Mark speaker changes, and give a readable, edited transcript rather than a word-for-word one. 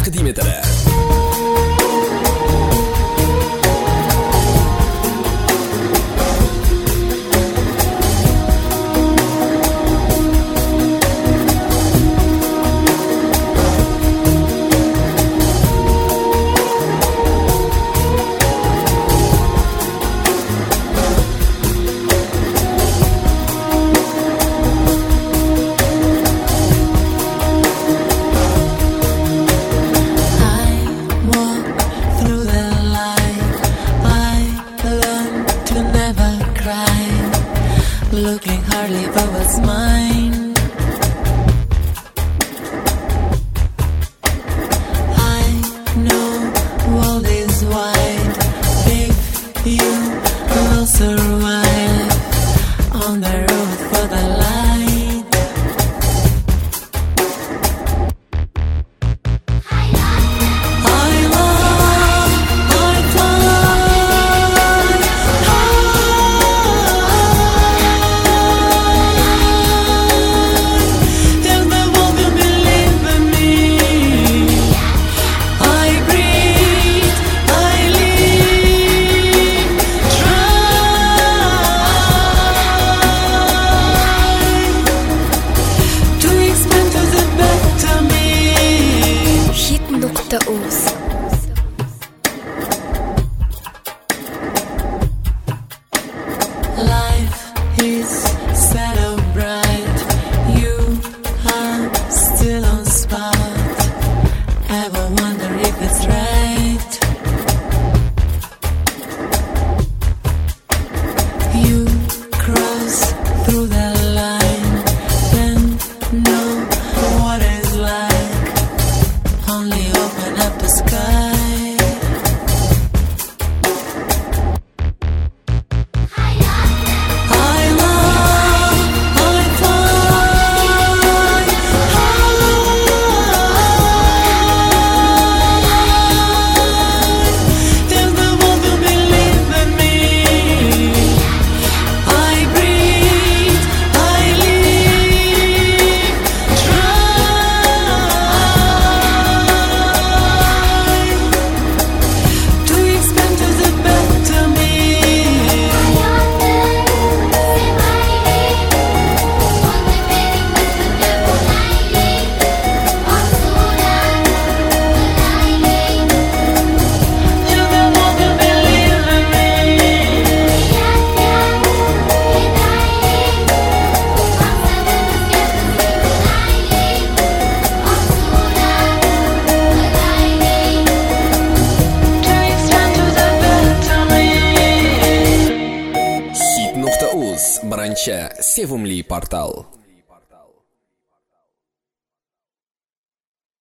Speaker 1: Димитър.
Speaker 2: Looking hardly for what's mine. I know world is wide. If you will survive on the road for the light. I love, I fly high. If the world will believe in me, I breathe, I live, try to expand to the better me.
Speaker 3: hit.uz.
Speaker 2: Life is sad or bright. You are still on spot. Ever wonder if it's right? You cross through the line, then know what it's like. Only open up the sky. I love, I fly high. If the world will believe in me, I breathe, I live, try to expand to the better me. If the world will believe in me, to expand to the better me.
Speaker 1: Hit.uz. Birinchi sevimli portal.